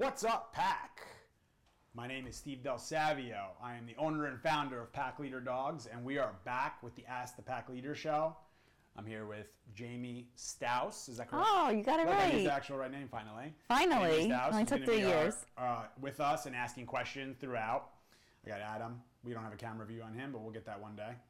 What's up, Pack? My name is Steve Del Savio. I am the owner and founder of Pack Leader Dogs, and we are back with the Ask the Pack Leader show. I'm here with Jamie Stouse. Is that correct? Oh, you got it right. That's the actual right name, finally. Finally. Only took 3 years. With us and asking questions throughout. I got Adam. We don't have a camera view on him, but we'll get that one day.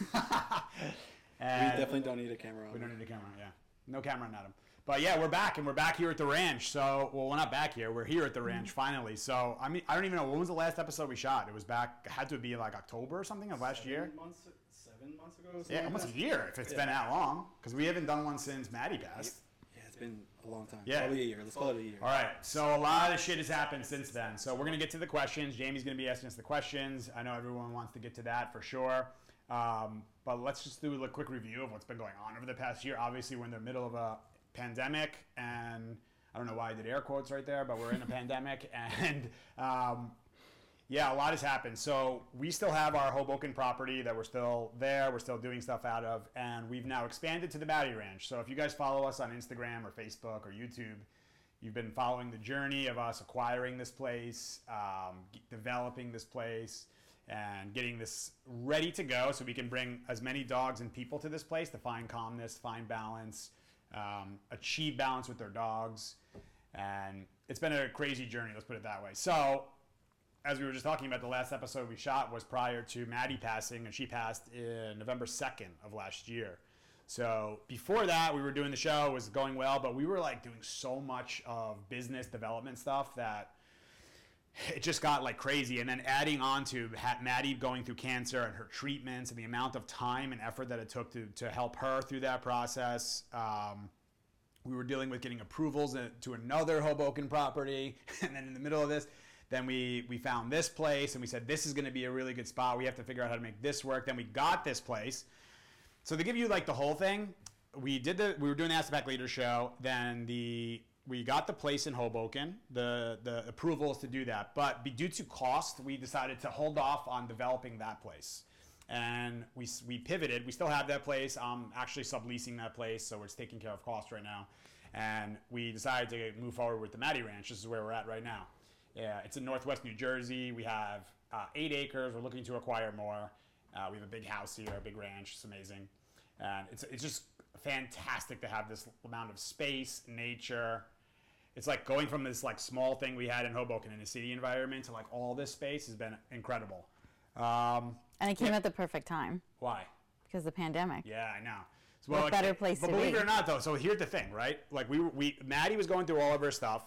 We definitely don't need a camera on We don't need a camera, yeah. No camera on Adam. But yeah, we're back, and we're back here at the ranch. So, well, we're not back here. We're here at the ranch, finally. So, I mean, I don't even know. When was the last episode we shot? It was back, it had to be like October or something of last year. 7 months ago? Yeah, almost a year if it's been that long. Because we haven't done one since Maddie passed. Yeah, it's been a long time. Yeah. Probably a year. Let's call it a year. All right. So, a lot of shit has happened since then. So, we're going to get to the questions. Jamie's going to be asking us the questions. I know everyone wants to get to that for sure. But let's just do a quick review of what's been going on over the past year. Obviously, we're in the middle of a pandemic, and I don't know why I did air quotes right there, but we're in a pandemic, and yeah, a lot has happened. So we still have our Hoboken property that we're still there, we're still doing stuff out of, and we've now expanded to the Maddie Ranch. So if you guys follow us on Instagram or Facebook or YouTube, you've been following the journey of us acquiring this place, developing this place, and getting this ready to go so we can bring as many dogs and people to this place to find calmness, find balance, achieve balance with their dogs. And it's been a crazy journey, let's put it that way. So, as we were just talking about, the last episode we shot was prior to Maddie passing, and she passed in November 2nd of last year. So before that, we were doing the show, it was going well, but we were like doing so much of business development stuff that it just got like crazy. And then adding on to Maddie going through cancer and her treatments and the amount of time and effort that it took to help her through that process. We were dealing with getting approvals to another Hoboken property. And then in the middle of this, then we found this place and we said, this is going to be a really good spot. We have to figure out how to make this work. Then we got this place. So to give you like the whole thing, we were doing the Ask the Pack Leader show. Then we got the place in Hoboken, the approvals to do that. But due to cost, we decided to hold off on developing that place. And we pivoted. We still have that place. I'm actually subleasing that place, so it's taking care of cost right now. And we decided to move forward with the Maddie Ranch. This is where we're at right now. Yeah, it's in Northwest New Jersey. We have 8 acres. We're looking to acquire more. We have a big house here, a big ranch. It's amazing. And it's just fantastic to have this amount of space, nature. It's like going from this like small thing we had in Hoboken in a city environment to like all this space has been incredible. And it came at the perfect time. Why? Because of the pandemic. Yeah, I know. So, what better place to be? But believe it or not, though, so here's the thing, right? Like Maddie was going through all of her stuff,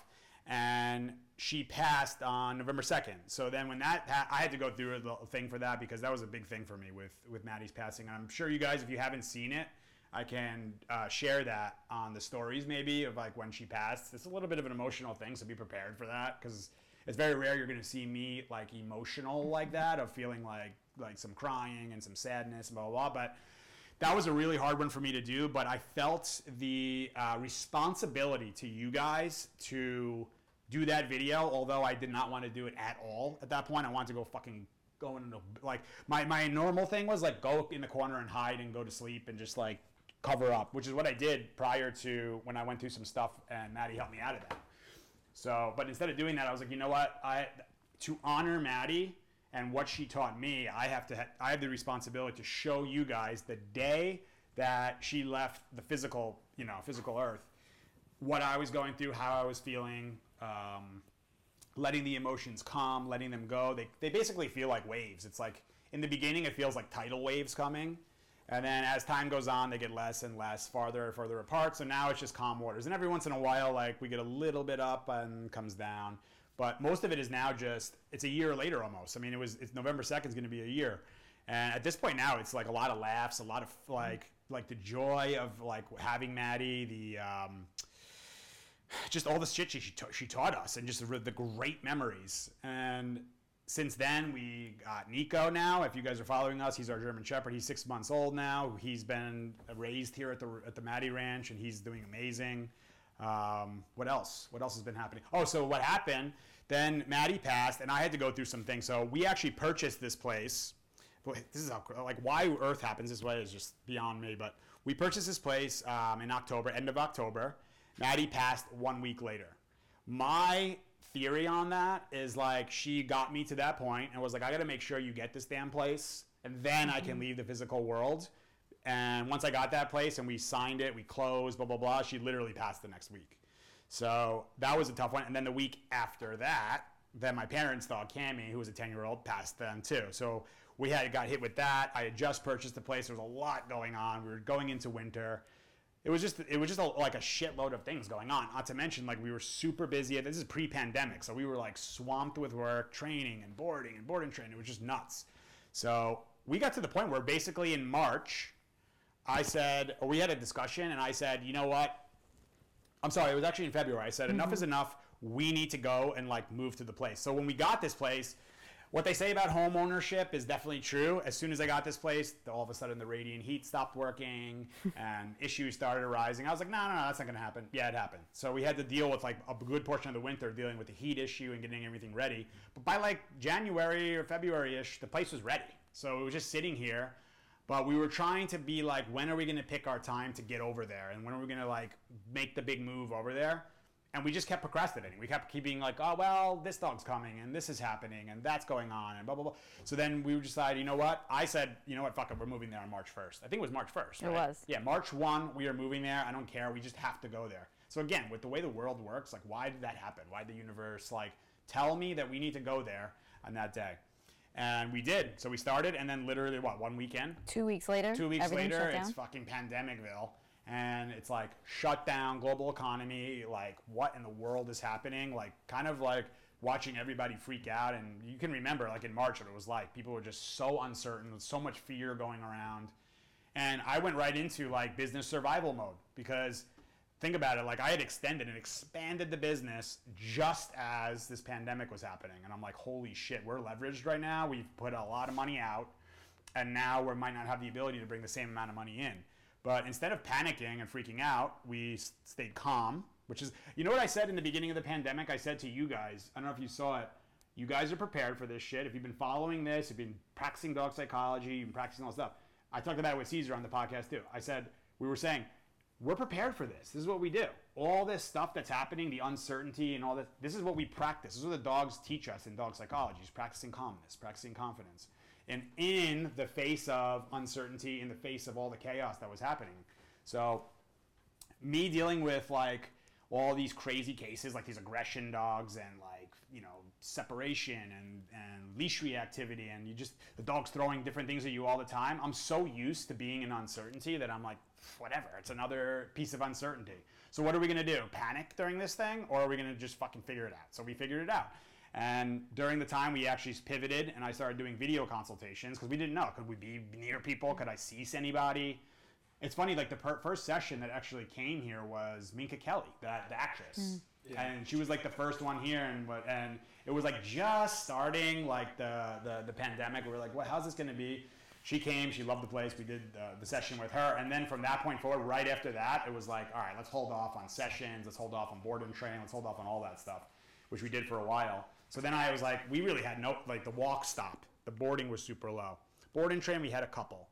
and she passed on November 2nd. So then when I had to go through the thing for that because that was a big thing for me with Maddie's passing. And I'm sure you guys, if you haven't seen it, I can share that on the stories maybe of like when she passed. It's a little bit of an emotional thing, so be prepared for that because it's very rare you're going to see me like emotional like that, of feeling like some crying and some sadness and blah, blah, blah. But that was a really hard one for me to do, but I felt the responsibility to you guys to do that video, although I did not want to do it at all at that point. I wanted to go into, like, my normal thing was like go in the corner and hide and go to sleep and just like cover up, which is what I did prior to when I went through some stuff and Maddie helped me out of that. So, but instead of doing that, I was like, you know what? To honor Maddie and what she taught me, I have the responsibility to show you guys the day that she left the physical earth, what I was going through, how I was feeling, letting the emotions calm, letting them go. They basically feel like waves. It's like in the beginning, it feels like tidal waves coming. And then as time goes on, they get less and less, farther and further apart. So now it's just calm waters. And every once in a while, like we get a little bit up and comes down. But most of it is now it's a year later almost. I mean, it's November 2nd is going to be a year. And at this point now, it's like a lot of laughs, a lot of like the joy of like having Maddie, just all the shit she taught us and just the great memories. And since then, we got Nico now. If you guys are following us, he's our German Shepherd. He's 6 months old now. He's been raised here at the Maddie Ranch, and he's doing amazing. What else? What else has been happening? Oh, so what happened, then Maddie passed, and I had to go through some things. So we actually purchased this place. Boy, this is how, like, why Earth happens this way is just beyond me. But we purchased this place in October, end of October. Maddie passed 1 week later. My theory on that is like she got me to that point and was like, I got to make sure you get this damn place, and then I can leave the physical world. And once I got that place and we signed it, we closed, blah, blah, blah, she literally passed the next week. So that was a tough one. And then the week after that, then my parents' dog, Cammy, who was a 10-year-old, passed then too. So we got hit with that. I had just purchased the place. There was a lot going on. We were going into winter. It was just like a shitload of things going on. Not to mention, like, we were super busy. This is pre-pandemic, so we were like swamped with work, training and boarding training. It was just nuts. So we got to the point where basically in March, we had a discussion, and I said, you know what? I'm sorry, it was actually in February. I said, enough is enough. We need to go and like move to the place. So when we got this place, what they say about home ownership is definitely true. As soon as I got this place, all of a sudden the radiant heat stopped working and issues started arising. I was like, no, that's not going to happen. Yeah, it happened. So we had to deal with like a good portion of the winter dealing with the heat issue and getting everything ready. But by like January or February-ish, the place was ready. So it was just sitting here. But we were trying to be like, when are we going to pick our time to get over there? And when are we going to like make the big move over there? And we just kept procrastinating. We kept keeping like, oh, well, this dog's coming and this is happening and that's going on and blah, blah, blah. So then we decided, you know what? I said, you know what? Fuck it. We're moving there on March 1st. I think it was March 1st. Right? It was. Yeah, March 1, we are moving there. I don't care. We just have to go there. So again, with the way the world works, like, why did that happen? Why did the universe like tell me that we need to go there on that day? And we did. So we started, and then literally, 1 weekend? 2 weeks later? 2 weeks later, shut it's fucking Pandemicville. And it's like shut down, global economy, like what in the world is happening? Like kind of like watching everybody freak out. And you can remember like in March what it was like. People were just so uncertain, with so much fear going around. And I went right into like business survival mode because think about it, like I had extended and expanded the business just as this pandemic was happening. And I'm like, holy shit, we're leveraged right now. We've put a lot of money out and now we might not have the ability to bring the same amount of money in. But instead of panicking and freaking out, we stayed calm, which is, you know what I said in the beginning of the pandemic? I said to you guys, I don't know if you saw it, you guys are prepared for this shit. If you've been following this, you've been practicing dog psychology, you've been practicing all this stuff. I talked about it with Caesar on the podcast too. I said, we were saying, we're prepared for this. This is what we do. All this stuff that's happening, the uncertainty and all this, this is what we practice. This is what the dogs teach us in dog psychology, is practicing calmness, practicing confidence. And in the face of uncertainty, in the face of all the chaos that was happening. So me dealing with like all these crazy cases, like these aggression dogs and like, you know, separation and leash reactivity and the dog's throwing different things at you all the time. I'm so used to being in uncertainty that I'm like, whatever, it's another piece of uncertainty. So what are we going to do? Panic during this thing? Or are we going to just fucking figure it out? So we figured it out. And during the time we actually pivoted and I started doing video consultations because we didn't know. Could we be near people? Could I see anybody? It's funny, like the first session that actually came here was Minka Kelly, the actress. Yeah. And she was like the first one here and it was like just starting like the pandemic. We were like, how's this going to be? She came, she loved the place. We did the session with her. And then from that point forward, right after that, it was like, all right, let's hold off on sessions. Let's hold off on board and train. Let's hold off on all that stuff, which we did for a while. So then I was like, we really had the walk stopped. The boarding was super low. Board and train, we had a couple.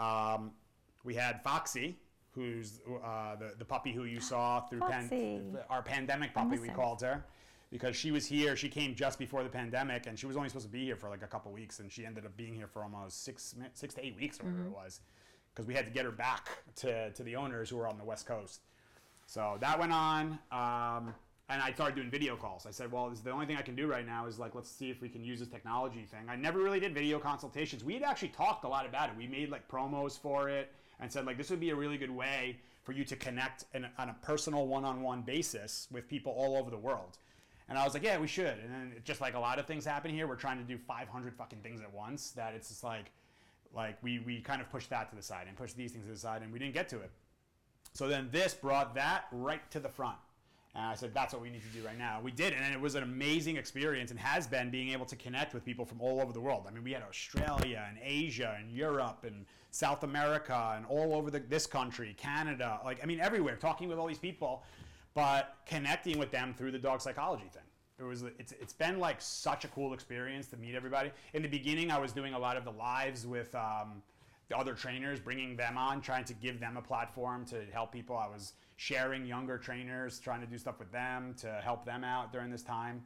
We had Foxy, who's the puppy who you saw through our pandemic puppy, we called her. Because she was here, she came just before the pandemic, and she was only supposed to be here for like a couple weeks, and she ended up being here for almost 6 to 8 weeks or whatever it was. Because we had to get her back to the owners who were on the West Coast. So that went on. And I started doing video calls. I said, well, this is the only thing I can do right now is like, let's see if we can use this technology thing. I never really did video consultations. We had actually talked a lot about it. We made like promos for it and said like, this would be a really good way for you to connect on a personal one-on-one basis with people all over the world. And I was like, yeah, we should. And then just like a lot of things happen here, we're trying to do 500 fucking things at once that it's just like we kind of pushed that to the side and pushed these things to the side and we didn't get to it. So then this brought that right to the front. And I said, that's what we need to do right now. We did, and it was an amazing experience and has been being able to connect with people from all over the world. I mean, we had Australia and Asia and Europe and South America and all over this country, Canada, everywhere, talking with all these people, but connecting with them through the dog psychology thing. It's been like such a cool experience to meet everybody. In the beginning, I was doing a lot of the lives with the other trainers, bringing them on, trying to give them a platform to help people. I was sharing younger trainers, trying to do stuff with them to help them out during this time.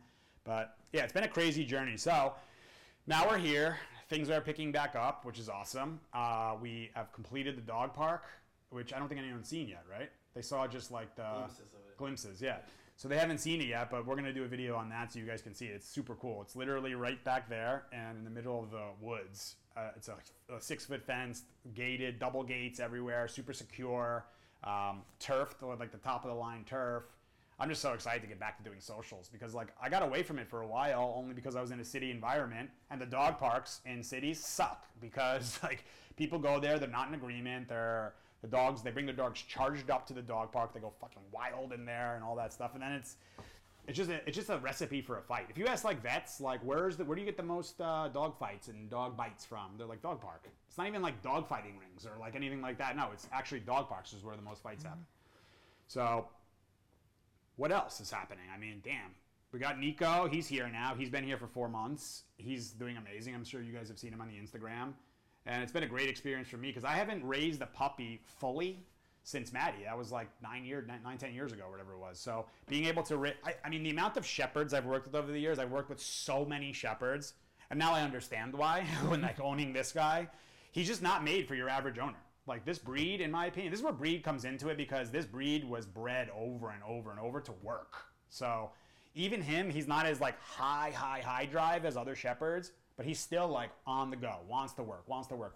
But yeah, it's been a crazy journey. So now we're here. Things are picking back up, which is awesome. We have completed the dog park, which I don't think anyone's seen yet, right? They saw just like the glimpses, yeah. So they haven't seen it yet, but we're going to do a video on that so you guys can see it. It's super cool. It's literally right back there and in the middle of the woods. It's a 6-foot fence, gated, double gates everywhere, super secure, turfed, like the top of the line turf. I'm just so excited to get back to doing socials because like I got away from it for a while only because I was in a city environment, and the dog parks in cities suck because like people go there, they're not in agreement, they bring their dogs charged up to the dog park, they go fucking wild in there and all that stuff, and then it's just a recipe for a fight. If you ask like vets, like where do you get the most dog fights and dog bites from? They're like dog park. It's not even like dog fighting rings or like anything like that. No, it's actually dog parks is where the most fights happen. So what else is happening? I mean, damn. We got Nico. He's here now. He's been here for 4 months. He's doing amazing. I'm sure you guys have seen him on the Instagram. And it's been a great experience for me because I haven't raised a puppy fully since Maddie. That was like 10 years ago, whatever it was. So being able to, I mean, the amount of shepherds I've worked with over the years, I've worked with so many shepherds. And now I understand why when like owning this guy, he's just not made for your average owner. Like this breed, in my opinion, this is where breed comes into it because this breed was bred over and over and over to work. So even him, he's not as like high drive as other shepherds, but he's still like on the go, wants to work.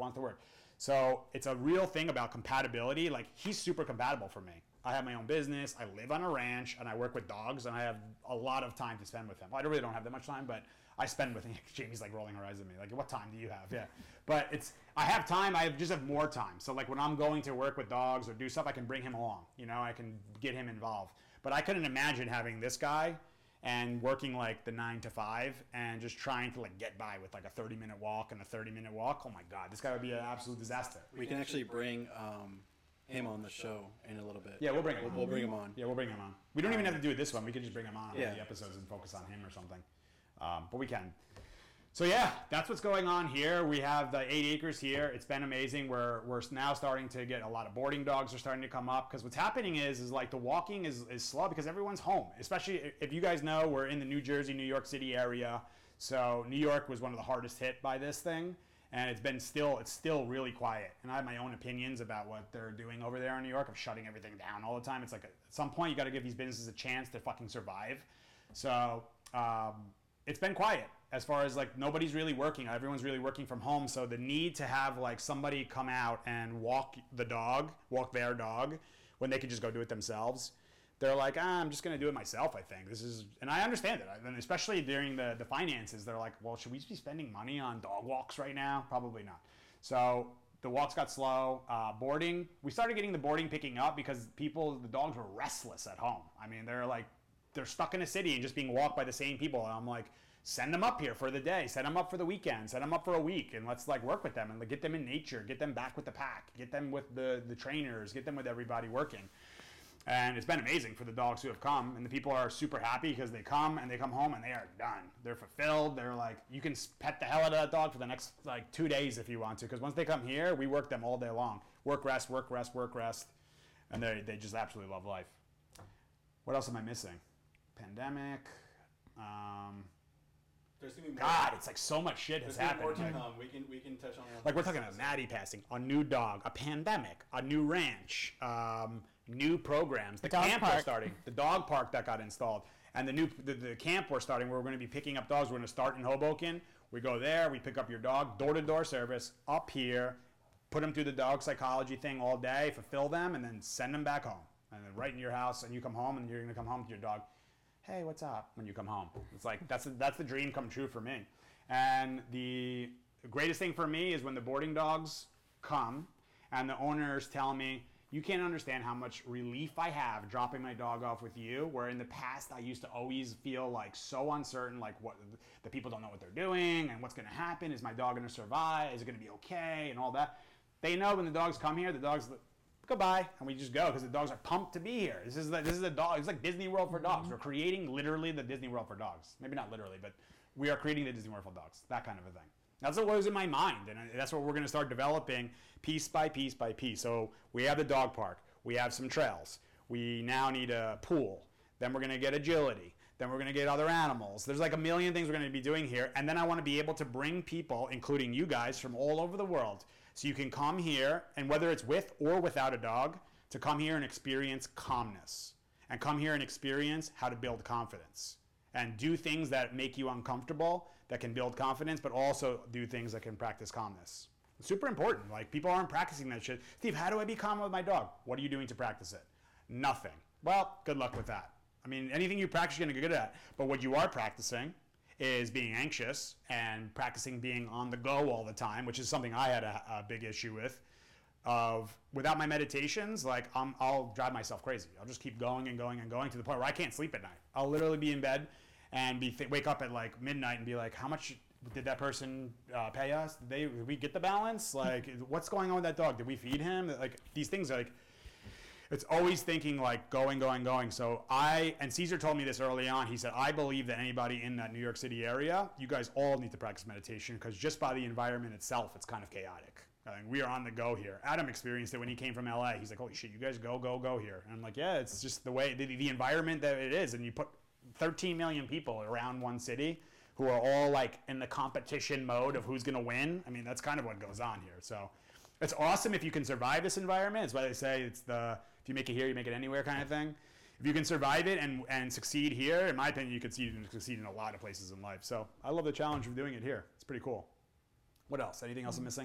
So it's a real thing about compatibility. Like he's super compatible for me. I have my own business, I live on a ranch, and I work with dogs, and I have a lot of time to spend with him. I really don't have that much time, but I spend with him. Jamie's like rolling her eyes at me, like, what time do you have? Yeah. But I have time, I just have more time. So like when I'm going to work with dogs or do stuff, I can bring him along. You know, I can get him involved. But I couldn't imagine having this guy and working like the 9 to 5 and just trying to like get by with like a 30-minute walk and a 30-minute walk. Oh my God, this guy would be an absolute disaster. We can actually bring him on the show in a little bit. Yeah, we'll bring him on. We'll bring him on. Yeah, we'll bring him on. We don't even have to do this one. We can just bring him on the episodes and focus on him or something. But we can. So yeah, that's what's going on here. We have the 8 acres here. It's been amazing. We're now starting to get a lot of boarding dogs are starting to come up because what's happening is like the walking is slow because everyone's home. Especially if you guys know, we're in the New Jersey, New York City area. So New York was one of the hardest hit by this thing. And it's still really quiet. And I have my own opinions about what they're doing over there in New York of shutting everything down all the time. It's like at some point you got to give these businesses a chance to fucking survive. So it's been quiet as far as like nobody's really working. Everyone's really working from home. So the need to have like somebody come out and walk their dog when they could just go do it themselves. They're like, I'm just going to do it myself, I think. And I understand it. And especially during the finances, they're like, well, should we be spending money on dog walks right now? Probably not. So the walks got slow. Boarding, we started getting the boarding picking up because the dogs were restless at home. I mean, they're stuck in a city and just being walked by the same people. And I'm like, send them up here for the day, set them up for the weekend, set them up for a week, and let's like work with them and like, get them in nature, get them back with the pack, get them with the trainers, get them with everybody working. And it's been amazing for the dogs who have come, and the people are super happy because they come home and they are done. They're fulfilled. They're like, you can pet the hell out of that dog for the next like 2 days if you want to, because once they come here, we work them all day long. Work, rest, and they just absolutely love life. What else am I missing? Pandemic. There's gonna be more. God, it's like so much shit has happened. More to come. We can touch on like we're talking about Maddie passing, a new dog, a pandemic, a new ranch, new programs. The camp we're starting, the dog park that got installed, and the camp we're starting where we're going to be picking up dogs. We're going to start in Hoboken. We go there, we pick up your dog, door-to-door service up here, put them through the dog psychology thing all day, fulfill them, and then send them back home. And then right in your house, and you come home, and you're going to come home to your dog. Hey, what's up? When you come home, it's like that's the dream come true for me. And the greatest thing for me is when the boarding dogs come, and the owners tell me, you can't understand how much relief I have dropping my dog off with you, where in the past I used to always feel like so uncertain, like what the people don't know what they're doing and what's going to happen. Is my dog going to survive? Is it going to be okay? And all that. They know when the dogs come here, the dogs goodbye, and we just go because the dogs are pumped to be here. This is a dog. It's like Disney World for dogs. We're creating literally the Disney World for dogs. Maybe not literally, but we are creating the Disney World for dogs. That kind of a thing. That's what was in my mind, and that's what we're going to start developing piece by piece by piece. So we have the dog park. We have some trails. We now need a pool. Then we're going to get agility. Then we're going to get other animals. There's like a million things we're going to be doing here. And then I want to be able to bring people, including you guys, from all over the world. So you can come here, and whether it's with or without a dog, to come here and experience calmness. And come here and experience how to build confidence. And do things that make you uncomfortable, that can build confidence, but also do things that can practice calmness. It's super important. Like, people aren't practicing that shit. Steve, how do I be calm with my dog? What are you doing to practice it? Nothing. Well, good luck with that. I mean, anything you practice, you're going to get good at. But what you are practicing is being anxious and practicing being on the go all the time, which is something I had a big issue with. Without my meditations, like, I'll drive myself crazy. I'll just keep going and going and going to the point where I can't sleep at night. I'll literally be in bed and wake up at like midnight and be like, how much did that person pay us? Did we get the balance? Like, what's going on with that dog? Did we feed him? Like, these things are like, it's always thinking like going. So and Caesar told me this early on. He said, I believe that anybody in that New York City area, you guys all need to practice meditation, because just by the environment itself, it's kind of chaotic. I mean, we are on the go here. Adam experienced it when he came from LA. He's like, holy shit, you guys go here. And I'm like, yeah, it's just the way, the environment that it is. And you put 13 million people around one city who are all like in the competition mode of who's going to win. I mean, that's kind of what goes on here. So it's awesome if you can survive this environment. It's why they say it's if you make it here, you make it anywhere kind of thing. If you can survive it and succeed here, in my opinion, you can succeed in a lot of places in life. So I love the challenge of doing it here. It's pretty cool. What else? Anything else I'm missing?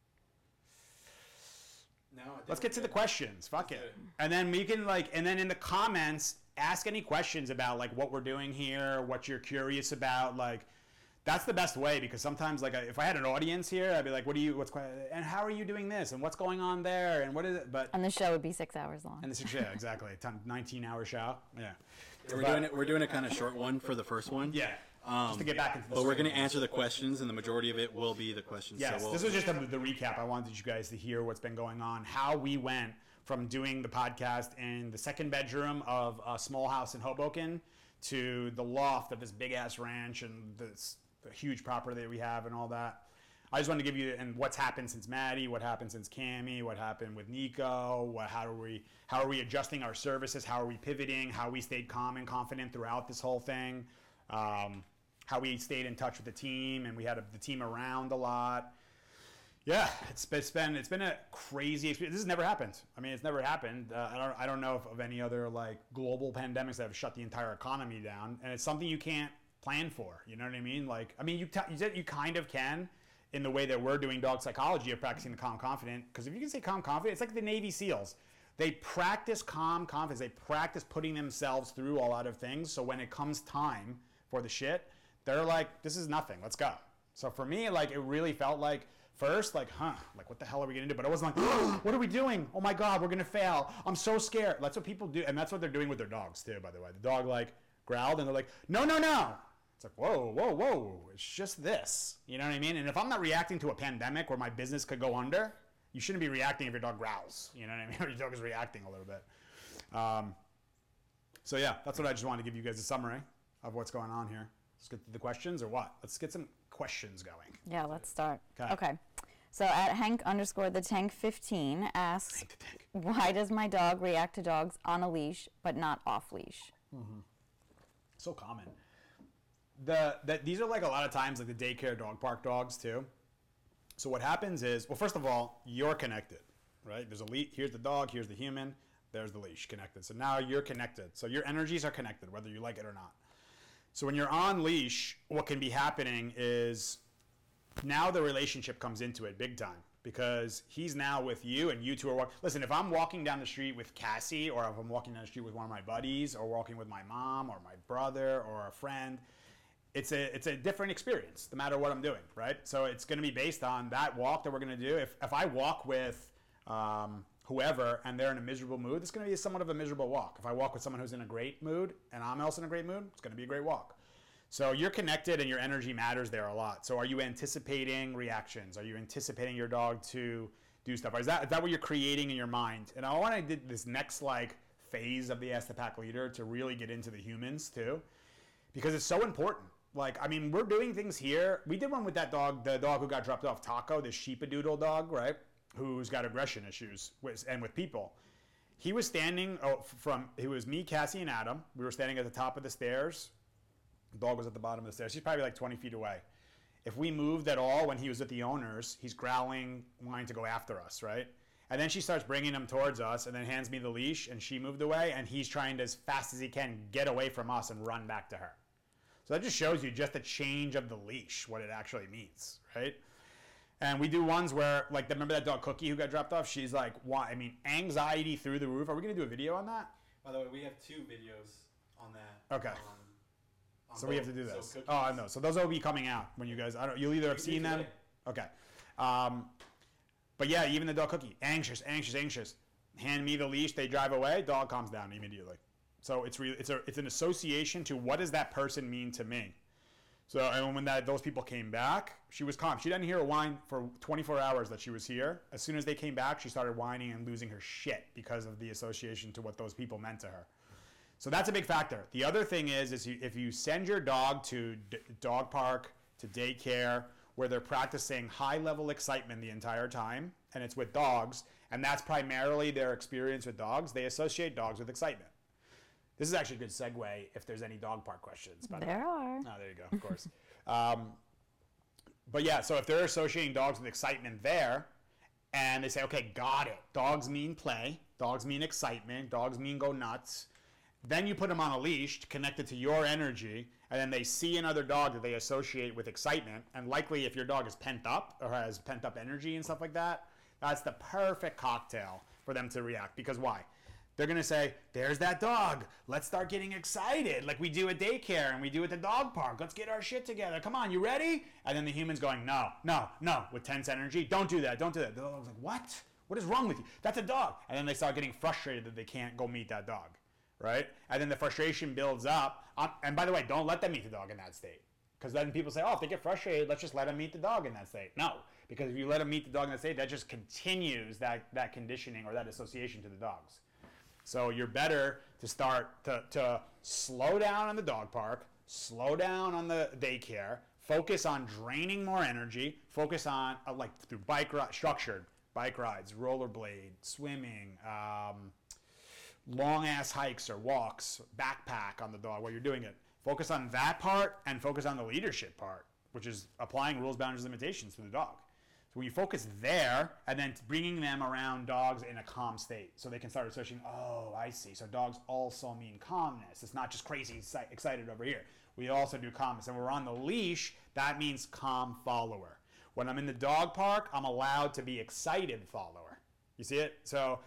No, let's get to the questions. Fuck it. And then we can and then in the comments, ask any questions about like what we're doing here, what you're curious about. Like, that's the best way, because sometimes like if I had an audience here, I'd be like, and how are you doing this? And what's going on there? And what is it? But and the show would be 6 hours long. And yeah, exactly. 19-hour show. Yeah. We're doing a kind of short one for the first one. Yeah. Just to get back into the But we're going to answer the questions, and the majority of it will be the questions. Yes, so this was just the recap. I wanted you guys to hear what's been going on, how we went from doing the podcast in the second bedroom of a small house in Hoboken to the loft of this big-ass ranch and the huge property that we have and all that. I just wanted to give you and what's happened since Maddie, what happened since Cammie, what happened with Nico, how are we adjusting our services, how are we pivoting, how we stayed calm and confident throughout this whole thing. How we stayed in touch with the team, and we had the team around a lot. Yeah, it's been a crazy experience. This has never happened. I mean, it's never happened. I don't know of any other like global pandemics that have shut the entire economy down, and it's something you can't plan for. You know what I mean? Like, I mean, you kind of can in the way that we're doing dog psychology of practicing the calm confident. Because if you can say calm confident, it's like the Navy SEALs. They practice calm confidence. They practice putting themselves through a lot of things. So when it comes time for the shit, they're like, this is nothing, let's go. So for me, like, it really felt like, first, like, like, what the hell are we gonna do? But I wasn't like, what are we doing? Oh my God, we're gonna fail. I'm so scared. That's what people do, and that's what they're doing with their dogs too, by the way. The dog, like, growled, and they're like, no. It's like, whoa, it's just this. You know what I mean? And if I'm not reacting to a pandemic where my business could go under, you shouldn't be reacting if your dog growls. You know what I mean? Or your dog is reacting a little bit. So yeah, that's what I just wanted to give you guys a summary of what's going on here. Let's get to the questions, or what? Let's get some questions going. Yeah, let's start. Okay. So at Hank_the_tank15 asks, why does my dog react to dogs on a leash but not off leash? Mm-hmm. So common. These are like a lot of times like the daycare dog park dogs too. So what happens is, well, first of all, you're connected, right? There's a leash. Here's the dog. Here's the human. There's the leash connected. So now you're connected. So your energies are connected, whether you like it or not. So when you're on leash, what can be happening is now the relationship comes into it big time, because he's now with you and you two are walking. Listen, if I'm walking down the street with Cassie, or if I'm walking down the street with one of my buddies, or walking with my mom or my brother or a friend, it's a different experience no matter what I'm doing, right? So it's going to be based on that walk that we're going to do. If I walk with whoever and they're in a miserable mood, it's going to be somewhat of a miserable walk. If I walk with someone who's in a great mood and I'm also in a great mood, it's going to be a great walk. So you're connected and your energy matters there a lot. So are you anticipating reactions? Are you anticipating your dog to do stuff? Is that what you're creating in your mind? And I want to do this next like phase of the Ask the Pack Leader to really get into the humans too, because it's so important. Like, I mean, we're doing things here. We did one with that dog, the dog who got dropped off, Taco, this sheepadoodle dog, right? Who's got aggression issues and with people. He was standing, it was me, Cassie, and Adam. We were standing at the top of the stairs The dog was at the bottom of the stairs. She's probably like 20 feet away. If we moved at all when he was with the owners, he's growling, wanting to go after us, right? And then she starts bringing him towards us and then hands me the leash, and she moved away, and he's trying to, as fast as he can, get away from us and run back to her. So that just shows you just the change of the leash, what it actually means, right? And we do ones where, like, remember that dog Cookie who got dropped off? She's like, why? I mean, anxiety through the roof. Are we going to do a video on that? By the way, we have 2 videos on that. Okay. So we have to do this. So I know. So those will be coming out when you guys. I don't. You'll either have seen them. Okay. But yeah, even the dog Cookie, anxious. Hand me the leash. They drive away. Dog calms down immediately. So it's an association to what does that person mean to me. So and when those people came back, she was calm. She didn't hear a whine for 24 hours that she was here. As soon as they came back, she started whining and losing her shit because of the association to what those people meant to her. So that's a big factor. The other thing is if you send your dog to dog park, to daycare, where they're practicing high-level excitement the entire time, and it's with dogs, and that's primarily their experience with dogs, they associate dogs with excitement. This is actually a good segue if there's any dog park questions. There are. Oh, there you go, of course. But yeah, so if they're associating dogs with excitement there, and they say, okay, got it. Dogs mean play. Dogs mean excitement. Dogs mean go nuts. Then you put them on a leash connected to your energy, and then they see another dog that they associate with excitement. And likely, if your dog is pent up or has pent up energy and stuff like that, that's the perfect cocktail for them to react. Because why? They're going to say, there's that dog. Let's start getting excited like we do at daycare and we do at the dog park. Let's get our shit together. Come on, you ready? And then the human's going, no, with tense energy. Don't do that. The dog's like, what? What is wrong with you? That's a dog. And then they start getting frustrated that they can't go meet that dog. Right? And then the frustration builds up. And by the way, don't let them meet the dog in that state. Because then people say, if they get frustrated, let's just let them meet the dog in that state. No, because if you let them meet the dog in that state, that just continues that conditioning or that association to the dogs. So you're better to start to slow down on the dog park, slow down on the daycare, focus on draining more energy, focus on, like through structured bike rides, rollerblade, swimming, long-ass hikes or walks, backpack on the dog while you're doing it. Focus on that part and focus on the leadership part, which is applying rules, boundaries, limitations to the dog. So when you focus there and then bringing them around dogs in a calm state so they can start associating, I see. So dogs also mean calmness. It's not just crazy excited over here. We also do calmness. And when we're on the leash, that means calm follower. When I'm in the dog park, I'm allowed to be excited follower. You see it? So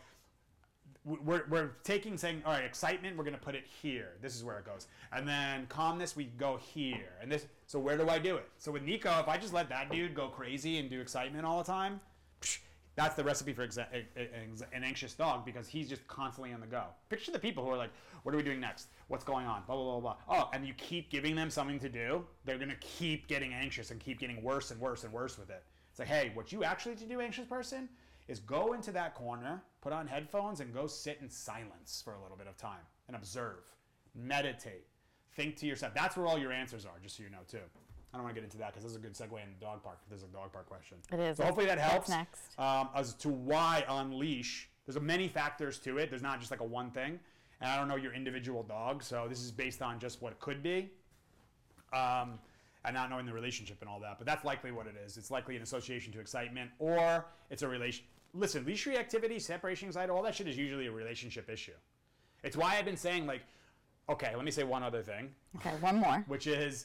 we're saying, all right, excitement, we're going to put it here. This is where it goes. And then calmness, we go here. And this, so where do I do it? So with Nico, if I just let that dude go crazy and do excitement all the time, that's the recipe for an anxious dog because he's just constantly on the go. Picture the people who are like, what are we doing next? What's going on? Blah, blah, blah, blah. And you keep giving them something to do, they're going to keep getting anxious and keep getting worse and worse and worse with it. It's like, hey, what you actually need to do, anxious person, is go into that corner, put on headphones, and go sit in silence for a little bit of time and observe, meditate, think to yourself. That's where all your answers are, just so you know, too. I don't want to get into that because this is a good segue in the dog park. There's a dog park question. It is. So hopefully that helps. Next. As to why unleash, there's many factors to it. There's not just like a one thing. And I don't know your individual dog, so this is based on just what it could be. And not knowing the relationship and all that. But that's likely what it is. It's likely an association to excitement or it's a relation. Listen, leash reactivity, separation anxiety, all that shit is usually a relationship issue. It's why I've been saying, like, okay, let me say one other thing. Okay, one more. Which is,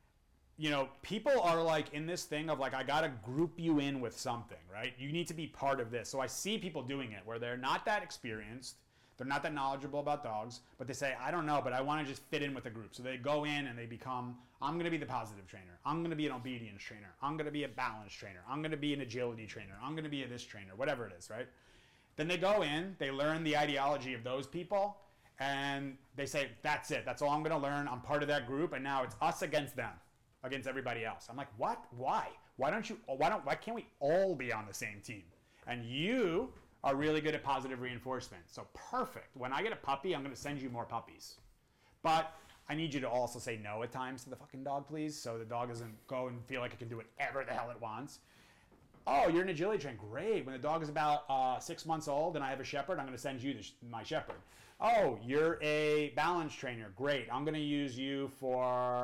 people are like in this thing of like, I got to group you in with something, right? You need to be part of this. So I see people doing it where they're not that experienced. They're not that knowledgeable about dogs, but they say, I don't know, but I want to just fit in with the group. So they go in and they become, I'm going to be the positive trainer. I'm going to be an obedience trainer. I'm going to be a balance trainer. I'm going to be an agility trainer. I'm going to be a this trainer, whatever it is, right? Then they go in, they learn the ideology of those people, and they say, that's it. That's all I'm going to learn. I'm part of that group, and now it's us against them, against everybody else. I'm like, what? Why? Why can't we all be on the same team? And you are really good at positive reinforcement. So perfect. When I get a puppy, I'm going to send you more puppies. But I need you to also say no at times to the fucking dog, please, so the dog doesn't go and feel like it can do whatever the hell it wants. Oh, you're an agility trainer. Great. When the dog is about 6 months old and I have a shepherd, I'm going to send you my shepherd. Oh, you're a balance trainer. Great. I'm going to use you for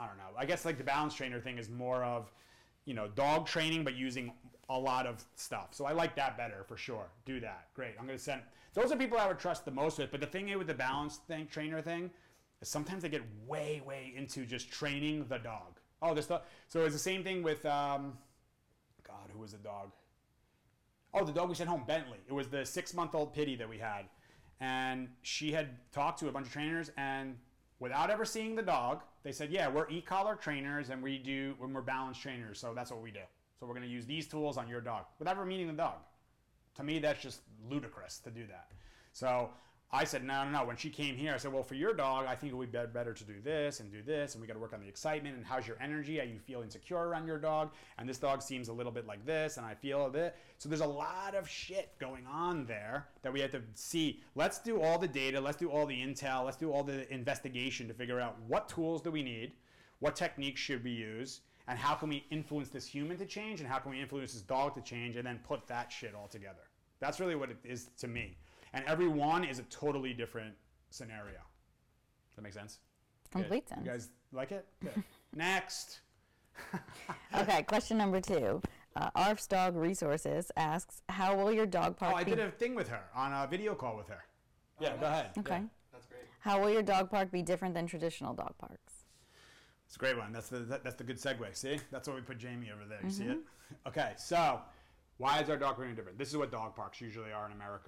I don't know. I guess like the balance trainer thing is more of, you know, dog training, but using a lot of stuff. So I like that better for sure. Do that. Great. I'm going to send, those are people I would trust the most with. But the thing with the balance thing, trainer thing, is sometimes they get way into just training the dog. Oh, this dog. So it's the same thing with, God, who was the dog? Oh, the dog we sent home, Bentley. It was the 6-month-old pitty that we had. And she had talked to a bunch of trainers, and without ever seeing the dog, they said, yeah, we're e-collar trainers, and we're balance trainers, so that's what we do. So we're going to use these tools on your dog, without ever meeting the dog. To me, that's just ludicrous to do that. So I said, no. When she came here, I said, well, for your dog, I think it would be better to do this, and we got to work on the excitement, and how's your energy? Are you feeling secure around your dog? And this dog seems a little bit like this, and I feel a bit. So there's a lot of shit going on there that we have to see. Let's do all the data. Let's do all the intel. Let's do all the investigation to figure out what tools do we need, what techniques should we use, and how can we influence this human to change, and how can we influence this dog to change, and then put that shit all together. That's really what it is to me. And every one is a totally different scenario. Does that make sense? Complete sense. You guys like it? Good. Next. Okay, question number 2. Arf's Dog Resources asks, how will your dog park I did a thing with her, on a video call with her. Yeah, go ahead. Okay. Yeah. That's great. How will your dog park be different than traditional dog parks? It's a great one. That's the good segue. See? That's why we put Jamie over there. You see it? Okay, so why is our dog park different? This is what dog parks usually are in America.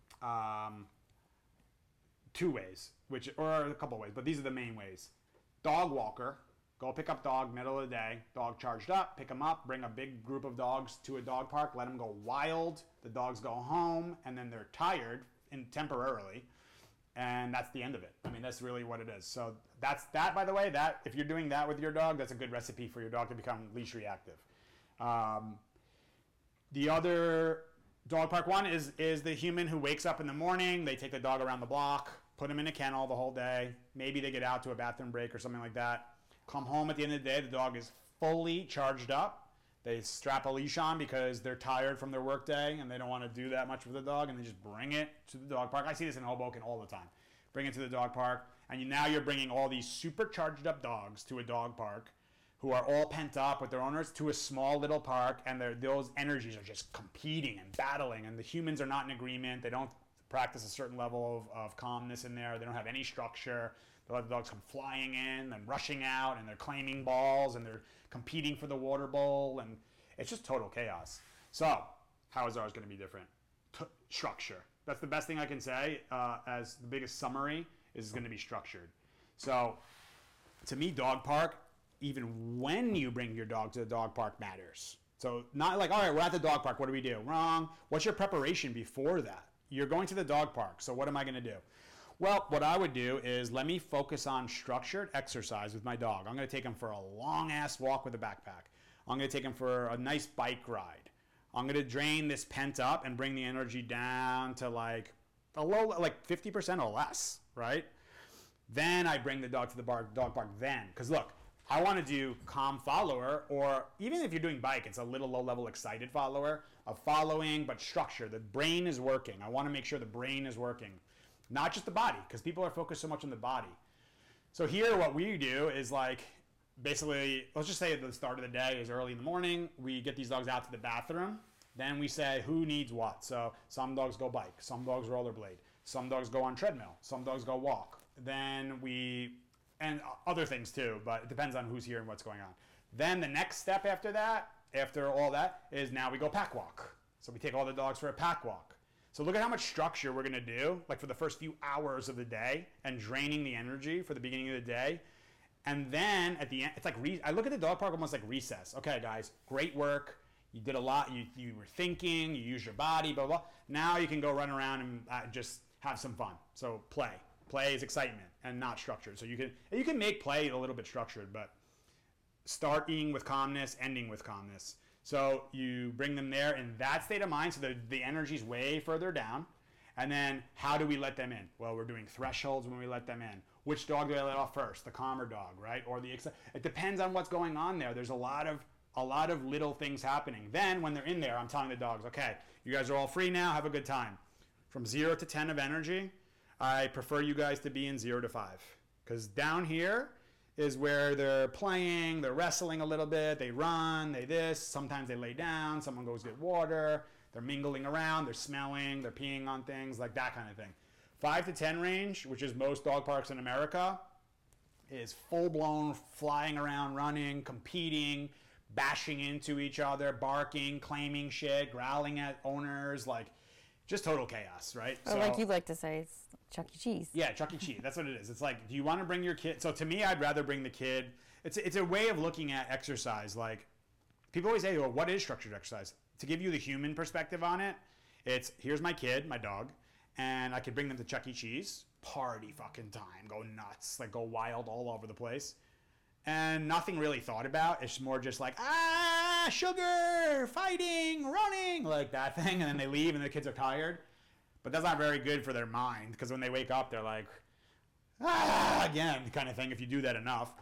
2 ways, or a couple ways, but these are the main ways. Dog walker, go pick up dog, middle of the day, dog charged up, pick them up, bring a big group of dogs to a dog park, let them go wild, the dogs go home, and then they're tired temporarily, and that's the end of it. I mean, that's really what it is. So that's that, by the way, that if you're doing that with your dog, that's a good recipe for your dog to become leash reactive. The other dog park one is the human who wakes up in the morning, they take the dog around the block, put him in a kennel the whole day, maybe they get out to a bathroom break or something like that, come home at the end of the day, the dog is fully charged up, they strap a leash on because they're tired from their work day and they don't want to do that much with the dog, and they just bring it to the dog park. I see this in Hoboken all the time. Bring it to the dog park, and now you're bringing all these super charged up dogs to a dog park who are all pent up with their owners to a small little park, and those energies are just competing and battling, and the humans are not in agreement. They don't practice a certain level of calmness in there. They don't have any structure. They let the dogs come flying in and rushing out, and they're claiming balls, and they're competing for the water bowl, and it's just total chaos. So how is ours going to be different? Structure. That's the best thing I can say as the biggest summary is going to be structured. So to me, dog park, even when you bring your dog to the dog park, matters. So not like, all right, we're at the dog park, what do we do? Wrong. What's your preparation before that? You're going to the dog park, so what am I going to do? Well, what I would do is let me focus on structured exercise with my dog. I'm going to take him for a long-ass walk with a backpack. I'm going to take him for a nice bike ride. I'm going to drain this pent up and bring the energy down to like a low, like 50% or less, right? Then I bring the dog to the dog park then. Because look, I want to do calm follower, or even if you're doing bike, it's a little low-level excited follower, of following, but structure. The brain is working. I want to make sure the brain is working. Not just the body, because people are focused so much on the body. So here what we do is like, basically, let's just say at the start of the day is early in the morning, we get these dogs out to the bathroom, then we say who needs what. So some dogs go bike, some dogs rollerblade, some dogs go on treadmill, some dogs go walk. Then and other things too, but it depends on who's here and what's going on. Then the next step after that, after all that, is now we go pack walk. So we take all the dogs for a pack walk. So look at how much structure we're going to do, like for the first few hours of the day, and draining the energy for the beginning of the day. And then at the end, it's like, I look at the dog park almost like recess. Okay, guys, great work. You did a lot. You were thinking, you used your body, blah, blah. Now you can go run around and just have some fun. So play. Play is excitement and not structured. So you can make play a little bit structured, but starting with calmness, ending with calmness. So you bring them there in that state of mind, so the energy's way further down. And then how do we let them in? Well, we're doing thresholds when we let them in. Which dog do I let off first? The calmer dog, right? Or it depends on what's going on there. There's a lot of little things happening. Then when they're in there, I'm telling the dogs, okay, you guys are all free now, have a good time. From 0 to 10 of energy, I prefer you guys to be in 0 to 5. Because down here is where they're playing, they're wrestling a little bit, they run, they this, sometimes they lay down, someone goes get water, they're mingling around, they're smelling, they're peeing on things, like that kind of thing. 5 to 10 range, which is most dog parks in America, is full-blown flying around, running, competing, bashing into each other, barking, claiming shit, growling at owners, like just total chaos, right? Or like you like to say, it's Chuck E. Cheese. Yeah, Chuck E. Cheese. That's what it is. It's like, do you want to bring your kid? So to me, I'd rather bring the kid. It's a way of looking at exercise. Like, people always say, well, what is structured exercise? To give you the human perspective on it, it's here's my kid, my dog, and I could bring them to Chuck E. Cheese, party fucking time, go nuts, like go wild all over the place. And nothing really thought about. It's more just like, sugar, fighting, running, like that thing. And then they leave and the kids are tired. But that's not very good for their mind, because when they wake up, they're like, again, kind of thing, if you do that enough.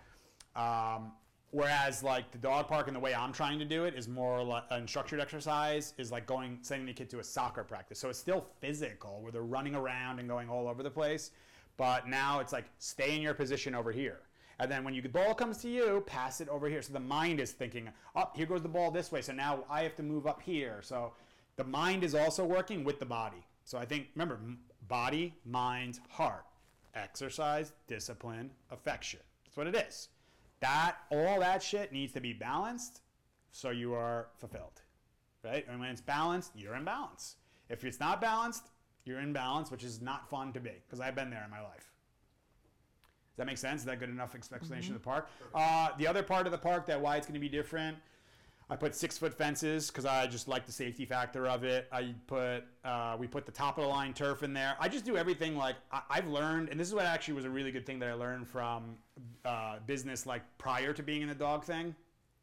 Whereas like the dog park and the way I'm trying to do it is more like an structured exercise, is like sending the kid to a soccer practice. So it's still physical, where they're running around and going all over the place. But now it's like, stay in your position over here. And then when the ball comes to you, pass it over here. So the mind is thinking, oh, here goes the ball this way. So now I have to move up here. So the mind is also working with the body. So I think, remember, body, mind, heart, exercise, discipline, affection. That's what it is. All that shit needs to be balanced so you are fulfilled, right? And when it's balanced, you're in balance. If it's not balanced, you're in balance, which is not fun to be, because I've been there in my life. Does that make sense? Is that good enough explanation of the park? The other part of the park, why it's going to be different, I put 6-foot fences because I just like the safety factor of it. We put the top of the line turf in there. I just do everything like I've learned, and this is what actually was a really good thing that I learned from business like prior to being in the dog thing,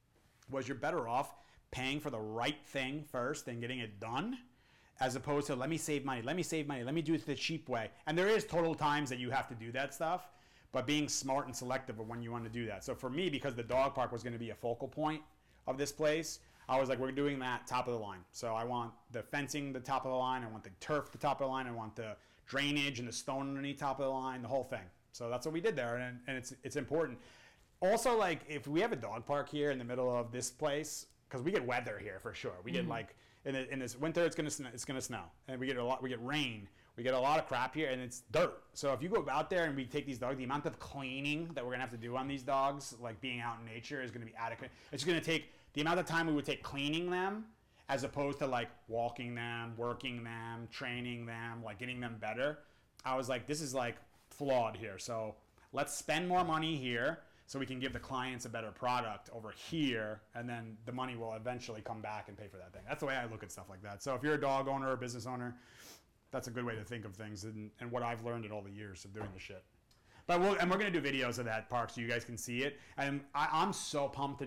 was you're better off paying for the right thing first than getting it done, as opposed to let me save money, let me do it the cheap way. And there is total times that you have to do that stuff, but being smart and selective of when you want to do that. So for me, because the dog park was going to be a focal point of this place, I was like, we're doing that top of the line. So I want the fencing the top of the line, I want the turf the top of the line, I want the drainage and the stone underneath top of the line, the whole thing. So that's what we did there, and it's important. Also, like, if we have a dog park here in the middle of this place, because we get weather here for sure. We get like in this winter it's gonna snow, and we get rain. We get a lot of crap here, and it's dirt. So if you go out there and we take these dogs, the amount of cleaning that we're going to have to do on these dogs, like being out in nature, is going to be adequate. It's going to take the amount of time we would take cleaning them, as opposed to like walking them, working them, training them, like getting them better. I was like, this is like flawed here. So let's spend more money here so we can give the clients a better product over here, and then the money will eventually come back and pay for that thing. That's the way I look at stuff like that. So if you're a dog owner or business owner, that's a good way to think of things, and what I've learned in all the years of doing the shit. But we're going to do videos of that park so you guys can see it. And I'm so pumped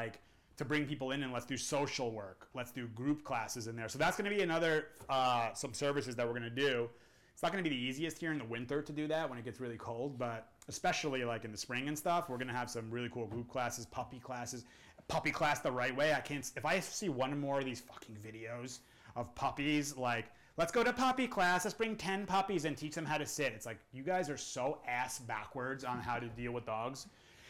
to bring people in, and let's do social work. Let's do group classes in there. So that's going to be another, some services that we're going to do. It's not going to be the easiest here in the winter to do that when it gets really cold, but especially like in the spring and stuff, we're going to have some really cool group classes, puppy class the right way. If I see one more of these fucking videos of puppies, like, let's go to puppy class. Let's bring 10 puppies and teach them how to sit. It's like, you guys are so ass backwards on how to deal with dogs.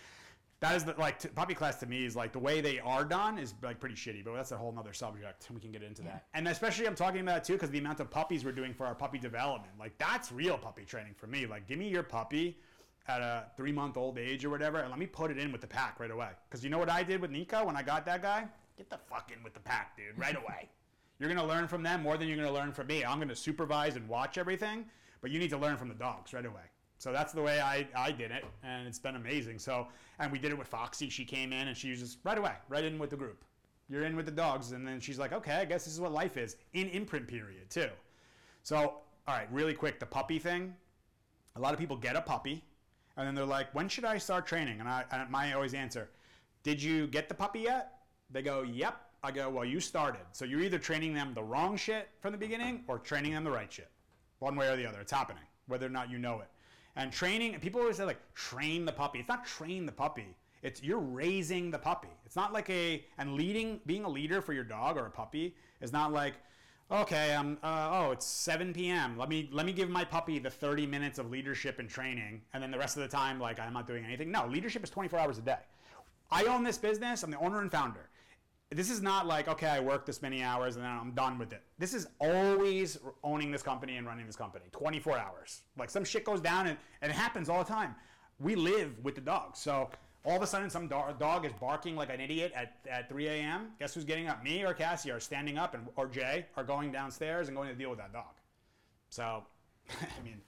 That is puppy class to me is like the way they are done is like pretty shitty, but that's a whole nother subject. We can get into that. And especially I'm talking about it too, because the amount of puppies we're doing for our puppy development, like that's real puppy training for me. Like, give me your puppy at a 3-month-old age or whatever, and let me put it in with the pack right away. Because you know what I did with Nico when I got that guy? Get the fuck in with the pack, dude, right away. You're going to learn from them more than you're going to learn from me. I'm going to supervise and watch everything, but you need to learn from the dogs right away. So that's the way I did it, and it's been amazing. So, and we did it with Foxy. She came in, and she was just right away, right in with the group. You're in with the dogs, and then she's like, okay, I guess this is what life is, in imprint period, too. So, all right, really quick, the puppy thing. A lot of people get a puppy, and then they're like, when should I start training? And my always answer, did you get the puppy yet? They go, yep. I go, well, you started. So you're either training them the wrong shit from the beginning or training them the right shit. One way or the other. It's happening, whether or not you know it. And training, people always say, like, train the puppy. It's not train the puppy. It's you're raising the puppy. It's not like being a leader for your dog or a puppy is not like, Okay, it's 7 p.m. Let me give my puppy the 30 minutes of leadership and training, and then the rest of the time, like, I'm not doing anything. No, leadership is 24 hours a day. I own this business. I'm the owner and founder. This is not like, okay, I work this many hours and then I'm done with it. This is always owning this company and running this company, 24 hours. Like, some shit goes down, and it happens all the time. We live with the dog. So all of a sudden, some dog is barking like an idiot at 3 a.m. Guess who's getting up? Me or Cassie are standing up, or Jay are going downstairs and going to deal with that dog. So, I mean,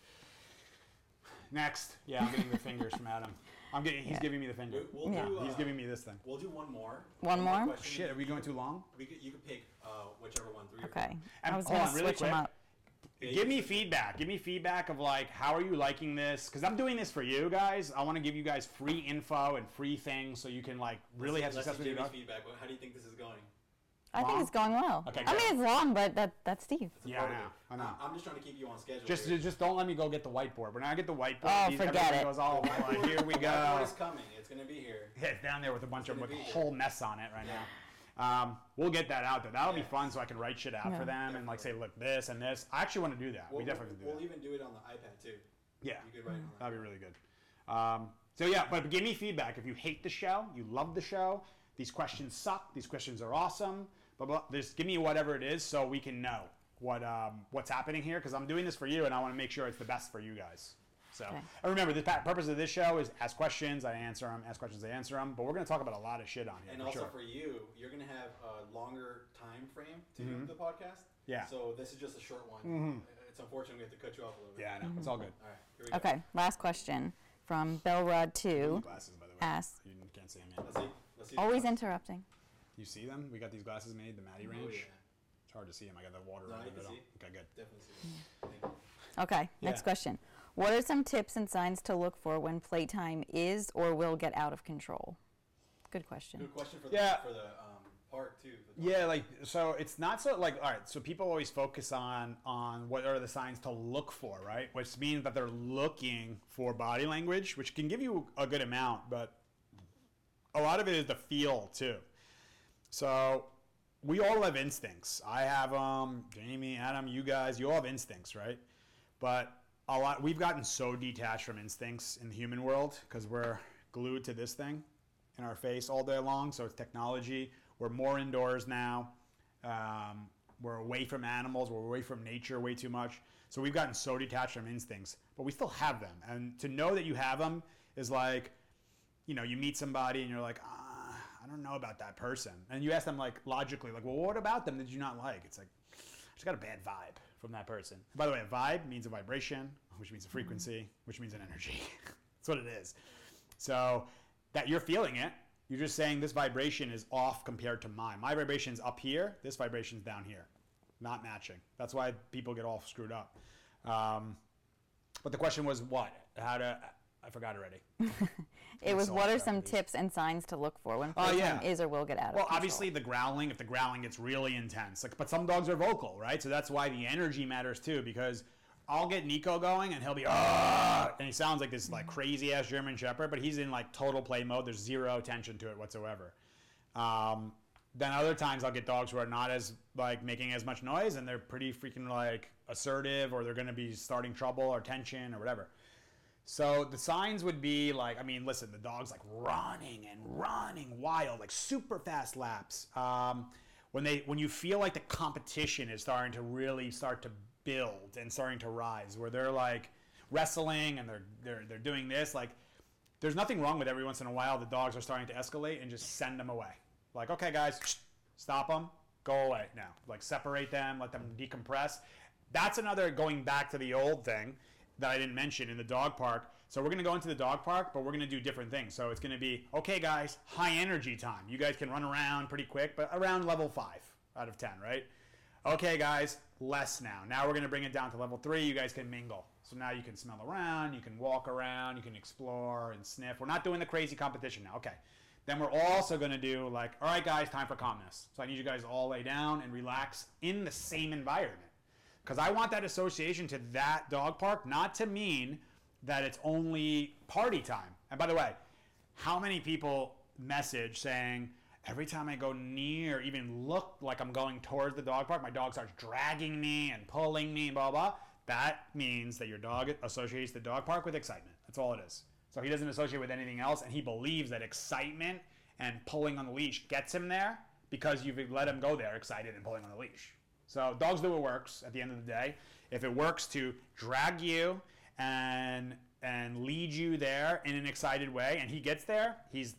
next. Yeah, I'm getting the fingers from Adam. He's giving me the finger. He's giving me this thing. We'll do one more. One more? Shit, are we going too long? You can pick whichever one. Okay. And I was going to switch them up. Give me feedback. Give me feedback of, like, how are you liking this? Because I'm doing this for you guys. I want to give you guys free info and free things so you can, like, really have success with your dog. Feedback. How do you think this is going? I think it's going well. Okay, I mean, it's long, but that's Steve. Yeah, I know. I'm just trying to keep you on schedule. Just don't let me go get the whiteboard. When I get the whiteboard, Oh, forget it. Goes, oh, boy, here we go. The whiteboard is coming. It's going to be here. Yeah, it's down there with a whole mess on it right now. We'll get that out there. That'll be fun, so I can write shit out for them and, like, say, look, this and this. I actually want to do that. We definitely do that. We'll even do it on the iPad too. Yeah, you could write on that'd be really good. So yeah, but give me feedback. If you hate the show, you love the show, these questions suck, these questions are awesome, blah, blah. Just give me whatever it is so we can know what's happening here, because I'm doing this for you and I want to make sure it's the best for you guys. So, and remember, the purpose of this show is ask questions, I answer them, ask questions, I answer them, but we're going to talk about a lot of shit on here. And also for you, you're going to have a longer time frame to do the podcast. Yeah. So this is just a short one. It's unfortunate we have to cut you off a little bit. Yeah, I know. It's all good. All right, here we go. Okay, last question from Bellrod2. Glasses, by the way. Asks. You can't see them yet. Let's see Always interrupting. You see them? We got these glasses made, the Maddie Ranch. Yeah. It's hard to see them. I got the water No, right I in the can middle. see. Okay, good. Definitely see. Okay, next question. What are some tips and signs to look for when playtime is or will get out of control? Good question. Good question for the park too. Yeah, like, so it's not so, like, all right, so people always focus on what are the signs to look for, right? Which means that they're looking for body language, which can give you a good amount, but a lot of it is the feel too. So we all have instincts. I have Jamie, Adam, you guys, you all have instincts, right? But we've gotten so detached from instincts in the human world because we're glued to this thing in our face all day long. So it's technology. We're more indoors now. We're away from animals. We're away from nature way too much. So we've gotten so detached from instincts, but we still have them. And to know that you have them is like, you know, you meet somebody and you're like, I don't know about that person. And you ask them, like, logically, like, well, what about them did you not like? It's like, I just got a bad vibe from that person. By the way, a vibe means a vibration, which means a frequency, which means an energy. That's what it is. So that you're feeling it, you're just saying this vibration is off compared to mine. My vibration's up here, this vibration's down here. Not matching. That's why people get all screwed up. But the question was what? I forgot already. It was what are some tips and signs to look for when playtime is or will get out of control? Well, obviously the growling, if the growling gets really intense. Like, but some dogs are vocal, right? So that's why the energy matters too, because I'll get Nico going and he'll be, and he sounds like this like crazy ass German Shepherd, but he's in like total play mode. There's zero tension to it whatsoever. Then other times I'll get dogs who are not as like making as much noise and they're pretty freaking like assertive, or they're going to be starting trouble or tension or whatever. So the signs would be like, I mean, listen, the dog's like running wild, like super fast laps. When you feel like the competition is starting to really start to build and starting to rise, where they're like wrestling and they're doing this, like there's nothing wrong with every once in a while the dogs are starting to escalate and just send them away. Like, okay, guys, stop them, go away now. Like separate them, let them decompress. That's another going back to the old thing that I didn't mention in the dog park. So we're going to go into the dog park, but we're going to do different things. So it's going to be, okay, guys, high energy time. You guys can run around pretty quick, but around level 5 out of 10, right? Okay, guys, less now. Now we're going to bring it down to level 3. You guys can mingle. So now you can smell around, you can walk around, you can explore and sniff. We're not doing the crazy competition now. Okay. Then we're also going to do like, all right, guys, time for calmness. So I need you guys to all lay down and relax in the same environment. Because I want that association to that dog park not to mean that it's only party time. And by the way, how many people message saying, every time I go near, even look like I'm going towards the dog park, my dog starts dragging me and pulling me, blah, blah. That means that your dog associates the dog park with excitement. That's all it is. So he doesn't associate with anything else, and he believes that excitement and pulling on the leash gets him there because you've let him go there excited and pulling on the leash. So dogs do what works at the end of the day. If it works to drag you and lead you there in an excited way, and he gets there, he's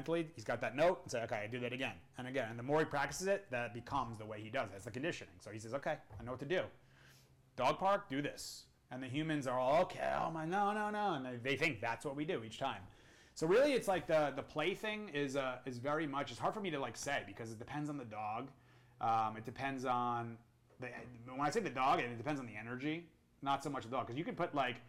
got that note and say, okay, I do that again and again. And the more he practices it, that becomes the way he does it. It's the conditioning. So he says, okay, I know what to do. Dog park, do this. And the humans are all, okay, oh my, no. And they think that's what we do each time. So really it's like the play thing is very much, it's hard for me to like say because it depends on the dog. It depends on, when I say the dog, it depends on the energy, not so much the dog. Because you could put I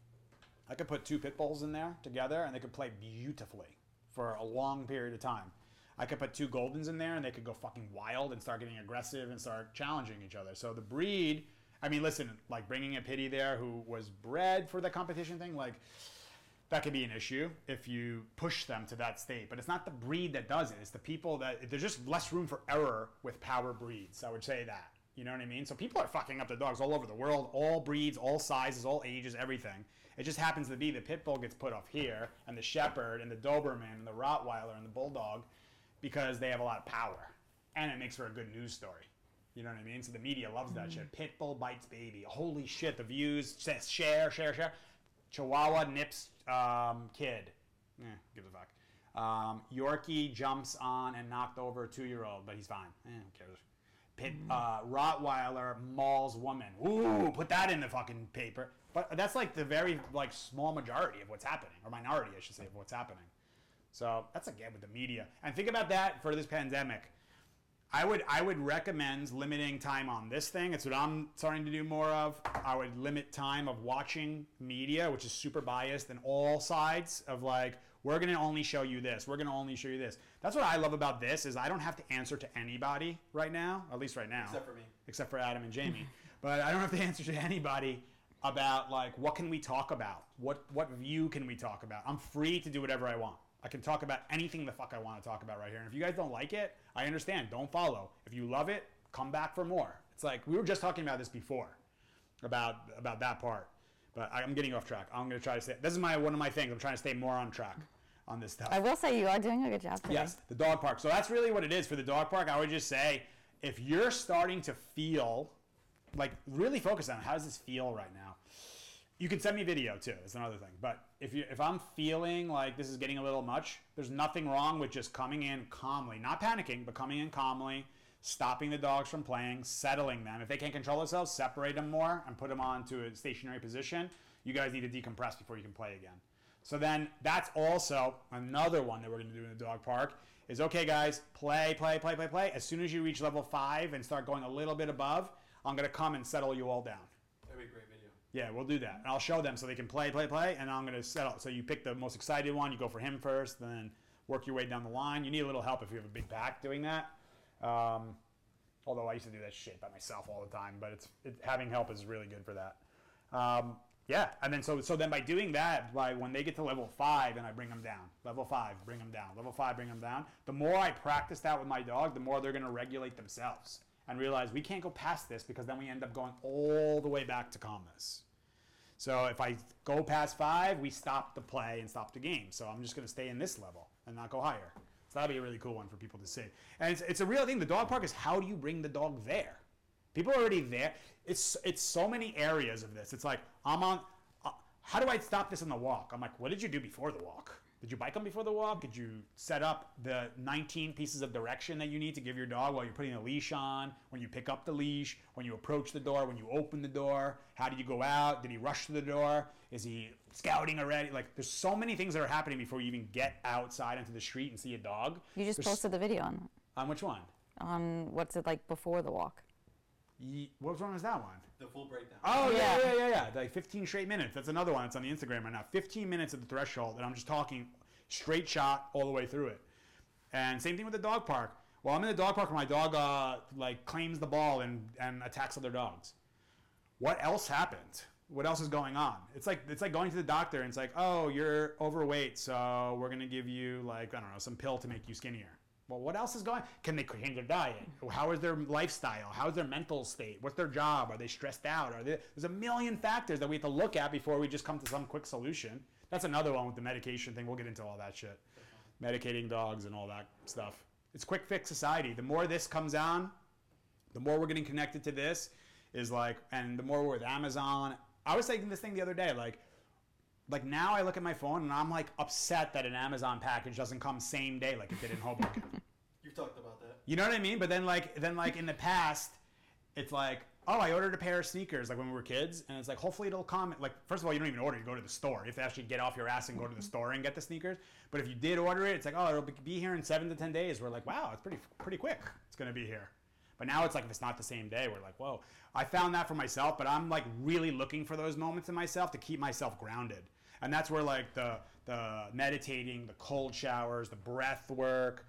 could put 2 pit bulls in there together and they could play beautifully for a long period of time. I could put 2 Goldens in there and they could go fucking wild and start getting aggressive and start challenging each other. So the breed, I mean, listen, like bringing a Pitty there who was bred for the competition thing, like that could be an issue if you push them to that state. But it's not the breed that does it. It's the people that, there's just less room for error with power breeds. I would say that. You know what I mean? So people are fucking up the dogs all over the world, all breeds, all sizes, all ages, everything. It just happens to be the pit bull gets put off here, and the shepherd, and the Doberman, and the Rottweiler, and the bulldog, because they have a lot of power, and it makes for a good news story. You know what I mean? So the media loves that shit. Pit bull bites baby. Holy shit! The views says share. Chihuahua nips kid. Gives a fuck. Yorkie jumps on and knocked over a 2-year-old, but he's fine. Who cares? Rottweiler mauls woman. Ooh, put that in the fucking paper. But that's like the very small majority of what's happening, or minority, I should say, of what's happening. So that's again with the media. And think about that for this pandemic. I would recommend limiting time on this thing. It's what I'm starting to do more of. I would limit time of watching media, which is super biased in all sides of we're going to only show you this. We're going to only show you this. That's what I love about this is I don't have to answer to anybody right now, at least right now. Except for me. Except for Adam and Jamie. But I don't have to answer to anybody about what can we talk about? What view can we talk about? I'm free to do whatever I want. I can talk about anything the fuck I want to talk about right here. And if you guys don't like it, I understand. Don't follow. If you love it, come back for more. It's like we were just talking about this before, about that part. But I'm getting off track. I'm going to try to stay. This is one of my things. I'm trying to stay more on track on this stuff. I will say you are doing a good job today. Yes, the dog park. So that's really what it is for the dog park. I would just say if you're starting to feel really focus on how does this feel right now. You can send me video too. That's another thing. But if I'm feeling like this is getting a little much, there's nothing wrong with just coming in calmly, not panicking, but coming in calmly, stopping the dogs from playing, settling them. If they can't control themselves, separate them more and put them onto a stationary position. You guys need to decompress before you can play again. So then that's also another one that we're going to do in the dog park is, okay, guys, play. As soon as you reach level 5 and start going a little bit above, I'm going to come and settle you all down. That'd be a great video. Yeah, we'll do that. And I'll show them so they can play, and I'm going to settle. So you pick the most excited one, you go for him first, then work your way down the line. You need a little help if you have a big pack doing that. Although I used to do that shit by myself all the time, but having help is really good for that. Yeah, and then so then by doing that, when they get to level 5 and I bring them down, level 5, bring them down, level 5, bring them down, the more I practice that with my dog, the more they're going to regulate themselves and realize we can't go past this because then we end up going all the way back to calmness. So if I go past 5, we stop the play and stop the game. So I'm just going to stay in this level and not go higher. So that'll be a really cool one for people to see. And it's a real thing. The dog park is how do you bring the dog there? People are already there. It's so many areas of this. It's like, I'm on, how do I stop this on the walk? I'm like, what did you do before the walk? Did you bike them before the walk? Did you set up the 19 pieces of direction that you need to give your dog while you're putting a leash on? When you pick up the leash? When you approach the door? When you open the door? How did you go out? Did he rush to the door? Is he scouting already? There's so many things that are happening before you even get outside into the street and see a dog. You just posted the video on that. On which one? On what's it like before the walk? What one was that one? The full breakdown. Oh, yeah. 15 straight minutes. That's another one. It's on the Instagram right now. 15 minutes at the threshold, and I'm just talking straight shot all the way through it. And same thing with the dog park. Well, I'm in the dog park where my dog claims the ball and attacks other dogs. What else happened? What else is going on? It's like going to the doctor and it's like, oh, you're overweight, so we're gonna give you some pill to make you skinnier. Well, what else is going on? Can they change their diet? How is their lifestyle? How's their mental state? What's their job? Are they stressed out? There's a million factors that we have to look at before we just come to some quick solution. That's another one with the medication thing. We'll get into all that shit. Medicating dogs and all that stuff. It's quick fix society. The more this comes on, the more we're getting connected to this is like, and the more we're with Amazon. I was thinking this thing the other day, like now I look at my phone and I'm like upset that an Amazon package doesn't come same day like it did in Hoboken. You've talked about that. You know what I mean? But then like in the past, it's like, oh, I ordered a pair of sneakers like when we were kids, and it's like hopefully it'll come. Like first of all, you don't even order; you go to the store. You have to actually get off your ass and go to the store and get the sneakers. But if you did order it, it's like, oh, it'll be here in 7 to 10 days. We're like, wow, it's pretty quick. It's gonna be here. But now it's like if it's not the same day, we're like, whoa. I found that for myself, but I'm like really looking for those moments in myself to keep myself grounded. And that's where like the meditating, the cold showers, the breath work,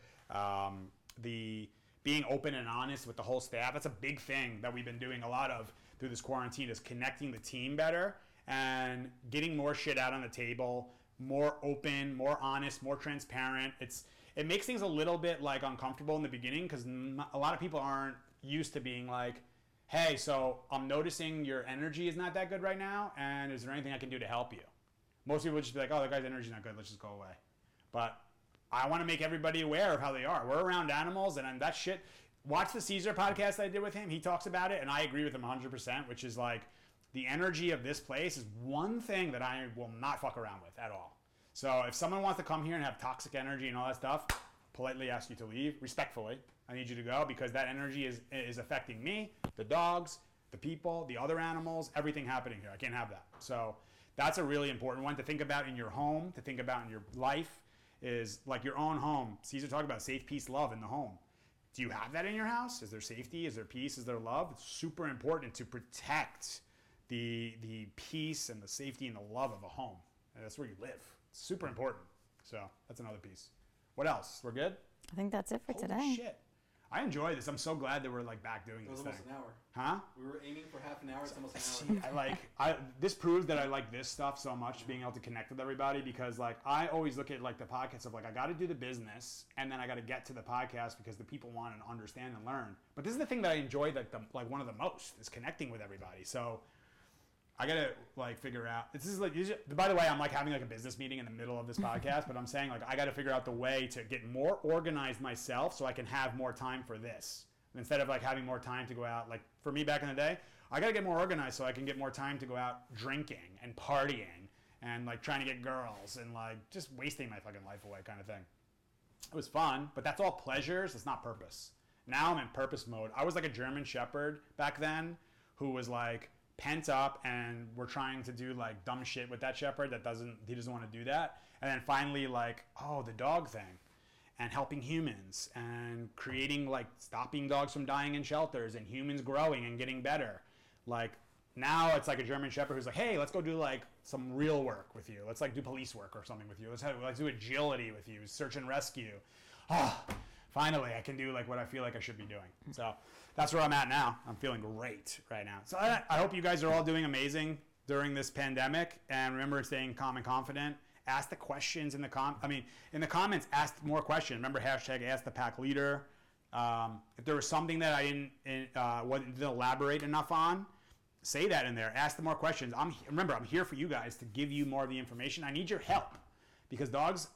the being open and honest with the whole staff. That's a big thing that we've been doing a lot of through this quarantine, is connecting the team better and getting more shit out on the table, more open, more honest, more transparent. It makes things a little bit like uncomfortable in the beginning because a lot of people aren't used to being like, hey, so I'm noticing your energy is not that good right now, and is there anything I can do to help you? Most people would just be like, oh, that guy's energy's not good, let's just go away. But I want to make everybody aware of how they are. We're around animals, and that shit. Watch the Caesar podcast I did with him. He talks about it, and I agree with him 100%, which is like the energy of this place is one thing that I will not fuck around with at all. So if someone wants to come here and have toxic energy and all that stuff, politely ask you to leave, respectfully. I need you to go because that energy is affecting me, the dogs, the people, the other animals, everything happening here. I can't have that. So that's a really important one to think about in your home, to think about in your life, is like your own home. Caesar talked about safe, peace, love in the home. Do you have that in your house? Is there safety? Is there peace? Is there love? It's super important to protect the peace and the safety and the love of a home. And that's where you live. It's super important. So that's another piece. What else? We're good? I think that's it for Holy today. Shit. I enjoy this. I'm so glad that we're like back doing this thing. It was almost an hour. Huh? We were aiming for half an hour. It's almost an hour. This proves that I like this stuff so much, being able to connect with everybody, because like I always look at like the podcast of like I got to do the business and then I got to get to the podcast because the people want to understand and learn. But this is the thing that I enjoy like one of the most is connecting with everybody. So I gotta like figure out. By the way, I'm like having like a business meeting in the middle of this podcast, but I'm saying like I gotta figure out the way to get more organized myself so I can have more time for this. Instead of like having more time to go out, like for me back in the day, I gotta get more organized so I can get more time to go out drinking and partying and like trying to get girls and like just wasting my fucking life away kind of thing. It was fun, but that's all pleasures. It's not purpose. Now I'm in purpose mode. I was like a German Shepherd back then who was like pent up, and we're trying to do like dumb shit with that shepherd he doesn't want to do that. And then finally like, oh, the dog thing and helping humans and creating like stopping dogs from dying in shelters and humans growing and getting better. Like now it's like a German Shepherd who's like, hey, let's go do like some real work with you. Let's like do police work or something with you. Let's do agility with you, search and rescue. Finally, I can do like what I feel like I should be doing. So that's where I'm at now. I'm feeling great right now. So I hope you guys are all doing amazing during this pandemic. And remember, staying calm and confident. Ask the questions in the comments. Ask more questions. Remember, hashtag Ask the Pack Leader. If there was something that I didn't elaborate enough on, say that in there. Ask the more questions. Remember, I'm here for you guys to give you more of the information. I need your help because dogs.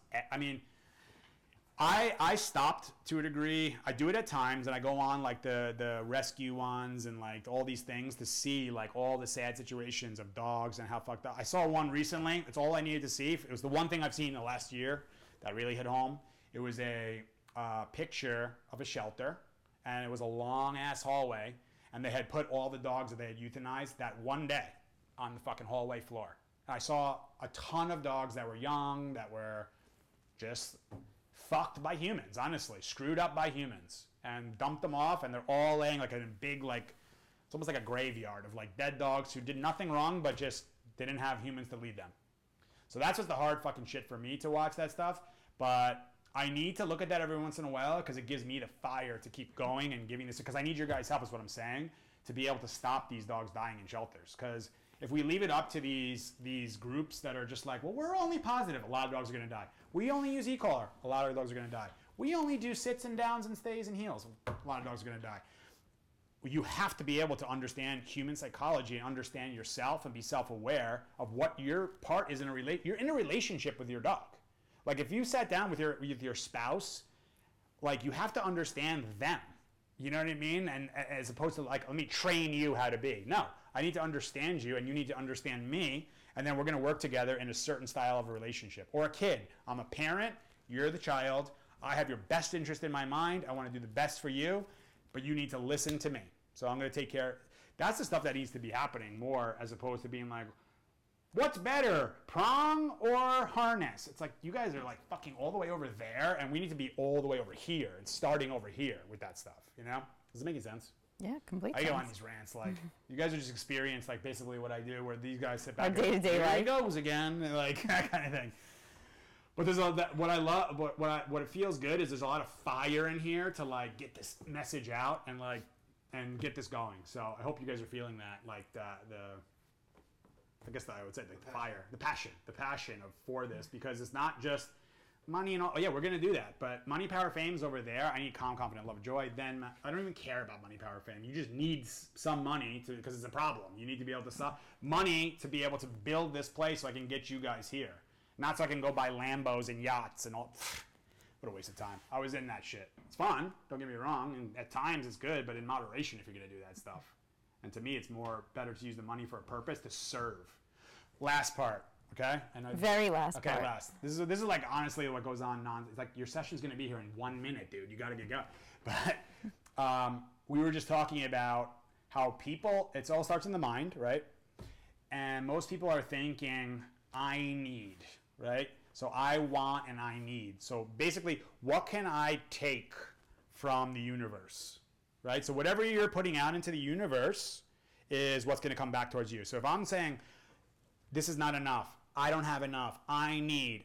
I stopped to a degree. I do it at times, and I go on like the rescue ones and like all these things to see like all the sad situations of dogs and how fucked up. I saw one recently. It's all I needed to see. It was the one thing I've seen in the last year that really hit home. It was a picture of a shelter, and it was a long ass hallway, and they had put all the dogs that they had euthanized that one day on the fucking hallway floor. And I saw a ton of dogs that were young, that were just fucked by humans, honestly, screwed up by humans, and dumped them off, and they're all laying like in a big, like, it's almost like a graveyard of like dead dogs who did nothing wrong, but just didn't have humans to lead them. So that's just the hard fucking shit for me to watch that stuff, but I need to look at that every once in a while because it gives me the fire to keep going and giving this, because I need your guys' help is what I'm saying, to be able to stop these dogs dying in shelters. Because if we leave it up to these groups that are just like, well, we're only positive, a lot of dogs are going to die. We only use e-collar, a lot of dogs are going to die. We only do sits and downs and stays and heels. A lot of dogs are going to die. You have to be able to understand human psychology and understand yourself and be self-aware of what your part is in you're in a relationship with your dog. Like if you sat down with your spouse, like you have to understand them. You know what I mean? And as opposed to like, let me train you how to be. No, I need to understand you and you need to understand me. And then we're going to work together in a certain style of a relationship. Or a kid. I'm a parent. You're the child. I have your best interest in my mind. I want to do the best for you, but you need to listen to me. So I'm going to take care. That's the stuff that needs to be happening more as opposed to being like, what's better, prong or harness? It's like you guys are like fucking all the way over there, and we need to be all the way over here and starting over here with that stuff. You know? Does it make any sense? Yeah, completely. I go on these rants like you guys are just experienced like basically what I do, where these guys sit back. Our day-to-day life. Here he goes again, like that kind of thing. But there's a lot that what I love, what it feels good is there's a lot of fire in here to like get this message out and get this going. So I hope you guys are feeling that, like I guess I would say the fire, the passion for this, because it's not just money and all. Oh, yeah, we're gonna do that, but money, power, fame's over there. I need calm, confident, love, joy. Then I don't even care about money, power, fame. You just need some money because it's a problem. You need to be able to sell money to be able to build this place so I can get you guys here. Not so I can go buy Lambos and yachts and all. What a waste of time. I was in that shit. It's fun, don't get me wrong, and at times it's good, but in moderation if you're going to do that stuff. And to me, it's more better to use the money for a purpose, to serve. Last part, okay? Very last part. Okay, last. This is like honestly what goes on. It's like your session's going to be here in 1 minute, dude. You got to get going. But we were just talking about how people, it all starts in the mind, right? And most people are thinking, I need, right? So I want and I need. So basically, what can I take from the universe, right? So whatever you're putting out into the universe is what's going to come back towards you. So if I'm saying, this is not enough, I don't have enough, I need,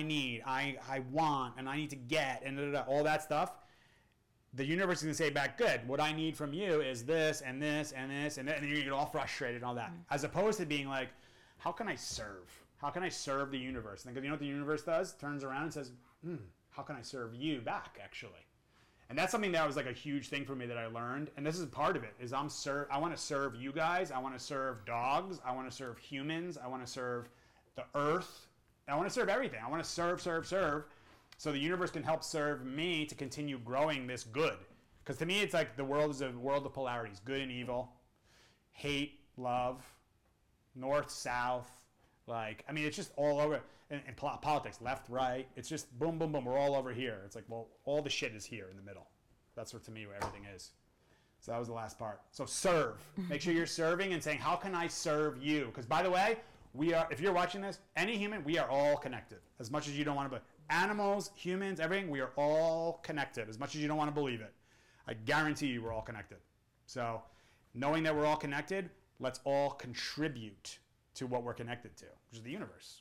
I want, and I need to get, and all that stuff, the universe is going to say back, good, what I need from you is this, and this, and this, and that, and then you get all frustrated and all that. As opposed to being like, how can I serve? How can I serve the universe? Because you know what the universe does? Turns around and says, how can I serve you back, actually? And that's something that was like a huge thing for me that I learned. And this is part of it, is I want to serve you guys. I want to serve dogs. I want to serve humans. I want to serve the earth. I want to serve everything. I want to serve. So the universe can help serve me to continue growing this good. Because to me, it's like the world is a world of polarities, good and evil, hate, love, north, south. Like, I mean, it's just all over in politics, left, right. It's just boom, boom, boom. We're all over here. It's like, well, all the shit is here in the middle. That's what, to me, what everything is. So that was the last part. So serve. Make sure you're serving and saying, how can I serve you? Because, by the way, if you're watching this, any human, we are all connected. As much as you don't want to believe. Animals, humans, everything, we are all connected. As much as you don't want to believe it. I guarantee you we're all connected. So knowing that we're all connected, let's all contribute to what we're connected to, which is the universe.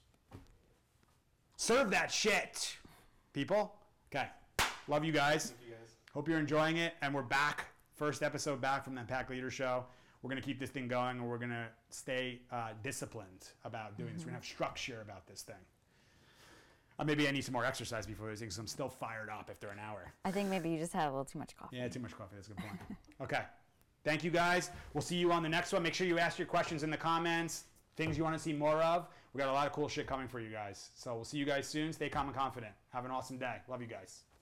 Serve that shit, people. Okay. Love you guys. Thank you guys. Hope you're enjoying it. And we're back. First episode back from the Pack Leader Show. We're going to keep this thing going, and we're going to stay disciplined about doing this. We're going to have structure about this thing. Maybe I need some more exercise before this thing, because I'm still fired up after an hour. I think maybe you just had a little too much coffee. Yeah, too much coffee. That's a good point. Okay. Thank you, guys. We'll see you on the next one. Make sure you ask your questions in the comments. Things you want to see more of. We got a lot of cool shit coming for you guys. So we'll see you guys soon. Stay calm and confident. Have an awesome day. Love you guys.